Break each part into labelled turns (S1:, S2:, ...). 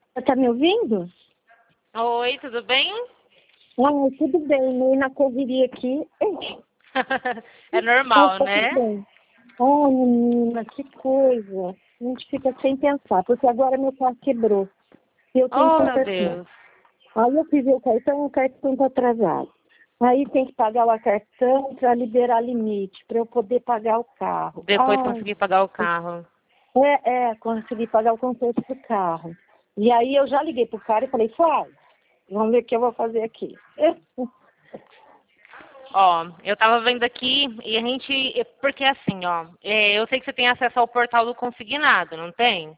S1: Você tá me ouvindo?
S2: Oi, tudo bem?
S1: Ah, tudo bem, meio na correria aqui.
S2: É
S1: Mas
S2: normal,
S1: tá tudo
S2: né?
S1: bem. Ai, menina, que coisa. A gente fica sem pensar, porque agora meu carro quebrou. E eu tenho que
S2: Oh, meu
S1: consertar.
S2: Deus.
S1: Aí eu fiz o cartão tá atrasado. Aí tem que pagar o cartão para liberar limite, para eu poder pagar o carro.
S2: Depois consegui pagar o carro.
S1: Consegui pagar o conserto do carro. E aí eu já liguei pro cara e falei, faz, vamos ver o que eu vou fazer aqui.
S2: Ó, eu tava vendo aqui e a gente. Porque assim, ó, eu sei que você tem acesso ao portal do consignado, não tem?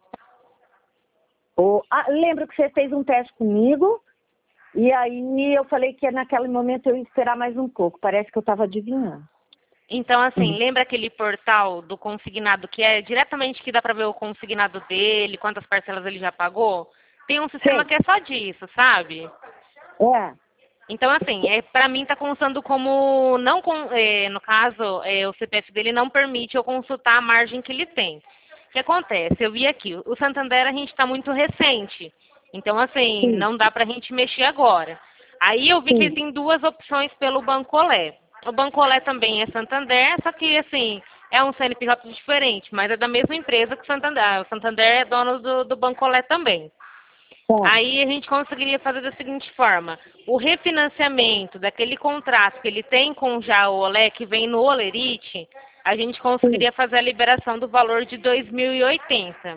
S1: Lembro que você fez um teste comigo, e aí eu falei que naquele momento eu ia esperar mais um pouco. Parece que eu estava adivinhando.
S2: Então, assim, lembra aquele portal do consignado que é diretamente que dá pra ver o consignado dele, quantas parcelas ele já pagou? Tem um sistema
S1: Sei.
S2: que é só disso, sabe?
S1: É,
S2: Então, assim, para mim está constando como, não no caso, o CPF dele não permite eu consultar a margem que ele tem. O que acontece? Eu vi aqui, o Santander a gente está muito recente, então, assim,
S1: sim,
S2: não dá para a gente mexer agora. Aí eu vi que ele
S1: sim.
S2: tem duas opções pelo Bancolé. O Bancolé também é Santander, só que, assim, é um CNPJ diferente, mas é da mesma empresa que o Santander. O Santander é dono do Bancolé também.
S1: Tá,
S2: Aí a gente conseguiria fazer da seguinte forma: o refinanciamento daquele contrato que ele tem com já o Olé, que vem no Olerite, a gente
S1: sim,
S2: conseguiria fazer a liberação do valor de 2.080,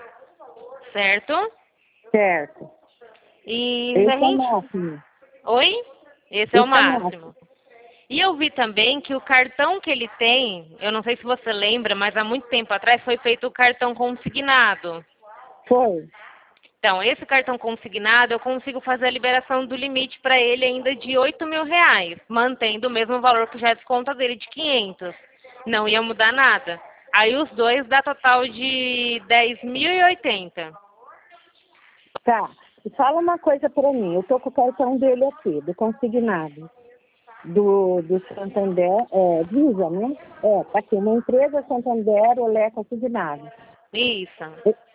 S2: certo?
S1: certo.
S2: E se a
S1: Esse é o
S2: gente.
S1: máximo.
S2: Oi? Esse é o
S1: Esse é o máximo.
S2: máximo. E eu vi também que o cartão que ele tem, eu não sei se você lembra, mas há muito tempo atrás foi feito o cartão consignado.
S1: Foi.
S2: Então, esse cartão consignado, eu consigo fazer a liberação do limite para ele ainda de R$ 8.000, mantendo o mesmo valor que já é desconta dele de 500. Não ia mudar nada. Aí os dois dá total de 10.080.
S1: Tá. E fala uma coisa para mim. Eu tô com o cartão dele aqui, do consignado. Do Santander, Visa, né? Tá aqui, uma empresa Santander, Olé Consignado.
S2: Isso.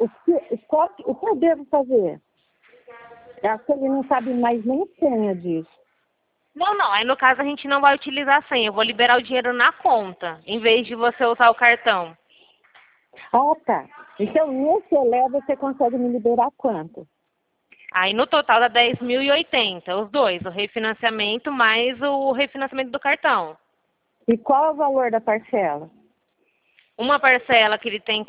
S1: O que eu devo fazer? Acho que ele não sabe mais nem a senha disso.
S2: Não, não. Aí no caso a gente não vai utilizar a senha. Eu vou liberar o dinheiro na conta, em vez de você usar o cartão.
S1: Ah, tá. Então, nesse Olé você consegue me liberar quanto?
S2: Aí no total dá 10.080, os dois, o refinanciamento mais o refinanciamento do cartão.
S1: E qual é o valor da parcela?
S2: Uma parcela que ele tem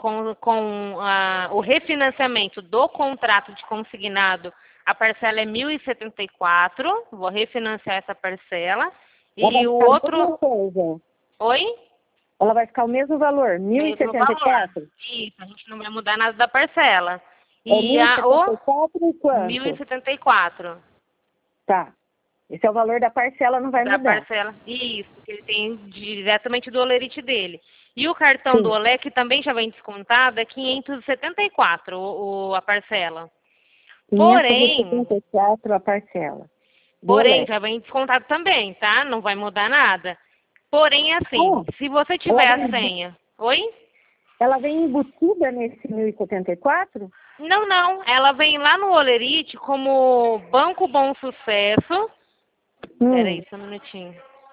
S2: com o refinanciamento do contrato de consignado, a parcela é 1.074, vou refinanciar essa parcela.
S1: Ela vai
S2: E o
S1: ficar a
S2: outro,
S1: mesma coisa.
S2: oi?
S1: Ela vai ficar o mesmo valor, mil e
S2: Mesmo
S1: setenta e
S2: valor.
S1: quatro.
S2: Isso, a gente não vai mudar nada da parcela.
S1: É
S2: E
S1: mil e setenta
S2: o
S1: e quatro e quanto?
S2: 1.074
S1: Tá. Esse é o valor da parcela, não vai
S2: da
S1: mudar.
S2: parcela. Isso, que ele tem diretamente do Olerite dele. E o cartão do
S1: Sim.
S2: Olé, que também já vem descontado, é 574 a parcela.
S1: Quinhentos e
S2: Porém,
S1: setenta e quatro a parcela do
S2: porém,
S1: Olé.
S2: já vem descontado também, tá? Não vai mudar nada. Porém, assim,
S1: Ah,
S2: se você
S1: ela
S2: tiver a
S1: vem,
S2: senha. Oi?
S1: ela vem embutida nesse 1074?
S2: Não, não. Ela vem lá no Olerite como Banco Bom Sucesso. Espera
S1: Hum.
S2: aí, só um minutinho.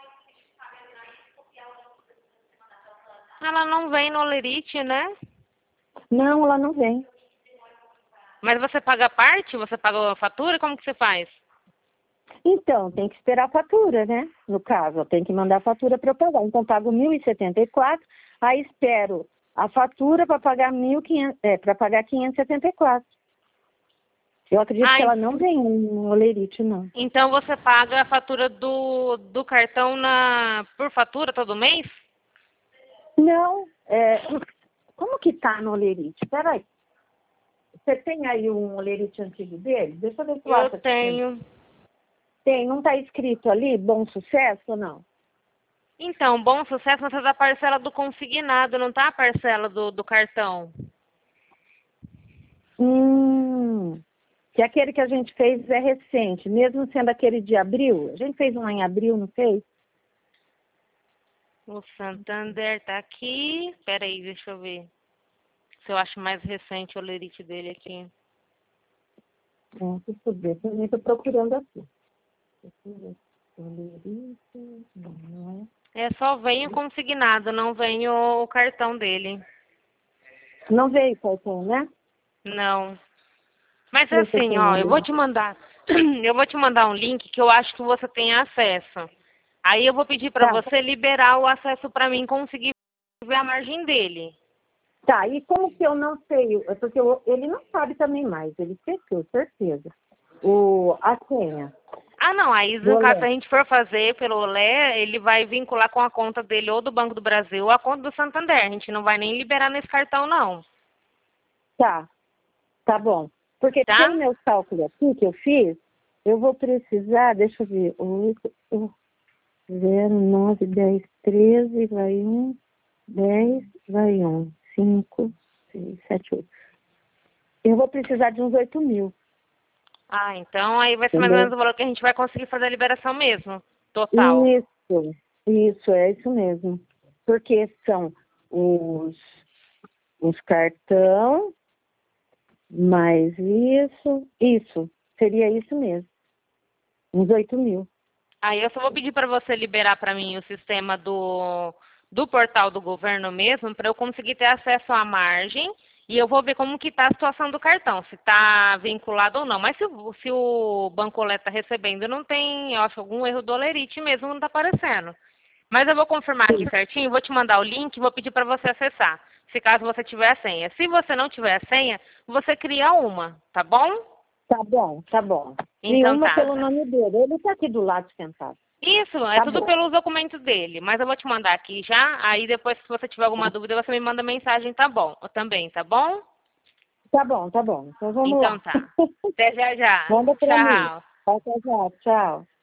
S2: Ela não vem no Olerite, né?
S1: Não, ela não vem.
S2: Mas você paga a parte? Você paga a fatura? Como que você faz?
S1: Então, tem que esperar a fatura, né? No caso, eu tenho que mandar a fatura para eu pagar. Então, pago 1.074, aí espero a fatura para pagar 1.500, para pagar 574. Eu acredito que
S2: Ah,
S1: ela não vem no Olerite, não.
S2: então você paga a fatura do cartão por fatura todo mês?
S1: Não, como que tá no Olerite? Peraí, você tem aí um Olerite antigo dele? Deixa eu ver se eu
S2: Eu
S1: acho aqui.
S2: tenho.
S1: Tem, não está escrito ali, bom sucesso ou não?
S2: Então, Bom Sucesso, mas é da parcela do consignado, não tá a parcela do cartão.
S1: Hum, que aquele que a gente fez é recente, mesmo sendo aquele de abril. A gente fez um em abril, não fez?
S2: O Santander tá aqui. Espera aí, deixa eu ver se eu acho mais recente o lerite dele aqui.
S1: Deixa eu ver, também estou procurando aqui. Não
S2: É só vem o consignado, não vem o cartão dele.
S1: não veio o cartão, né?
S2: Não. Mas
S1: Deixa eu ver se eu
S2: assim,
S1: tenho
S2: ó, eu vou
S1: ali.
S2: te mandar, eu vou te mandar um link que eu acho que você tem acesso. Aí eu vou pedir para
S1: Tá,
S2: você liberar o acesso para mim conseguir ver a margem dele.
S1: tá, e como que eu não sei? Porque ele não sabe também mais, ele esqueceu, certeza. A senha
S2: Ah, não, aí
S1: do
S2: no caso, se
S1: Olé.
S2: a gente for fazer pelo Olé, ele vai vincular com a conta dele ou do Banco do Brasil ou a conta do Santander. A gente não vai nem liberar nesse cartão, não.
S1: Tá, tá bom. Porque
S2: Tá?
S1: pelo meu cálculo aqui que eu fiz, eu vou precisar, deixa eu ver, 0, 9, 10, 13, vai 1, 10, vai 1, 5, 6, 7, 8. Eu vou precisar de uns 8 mil,
S2: Ah, então aí vai ser mais ou
S1: entendeu?
S2: menos o valor que a gente vai conseguir fazer a liberação mesmo. Total.
S1: Isso, é isso mesmo. Porque são os, os cartão, mais isso, seria isso mesmo, uns 8 mil.
S2: Aí eu só vou pedir para você liberar para mim o sistema do portal do governo mesmo, para eu conseguir ter acesso à margem e eu vou ver como que está a situação do cartão, se está vinculado ou não. Mas se o Banco Olé está recebendo, não tem, eu acho, algum erro do Olerite mesmo, não está aparecendo. Mas eu vou confirmar aqui
S1: Sim.
S2: certinho, vou te mandar o link e vou pedir para você acessar, se caso você tiver a senha. Se você não tiver a senha, você cria uma, tá bom?
S1: Tá bom, tá bom. E
S2: Então
S1: uma
S2: tá.
S1: pelo nome dele. Ele está aqui do lado sentado.
S2: Isso, é
S1: Tá
S2: tudo
S1: bom.
S2: pelos documentos dele. Mas eu vou te mandar aqui já. Aí depois, se você tiver alguma dúvida, você me manda mensagem, tá bom? Também, tá bom?
S1: Tá bom, tá bom. Então vamos
S2: Então
S1: lá.
S2: tá. Até já já.
S1: Manda para mim.
S2: Tchau.
S1: Até já, tchau.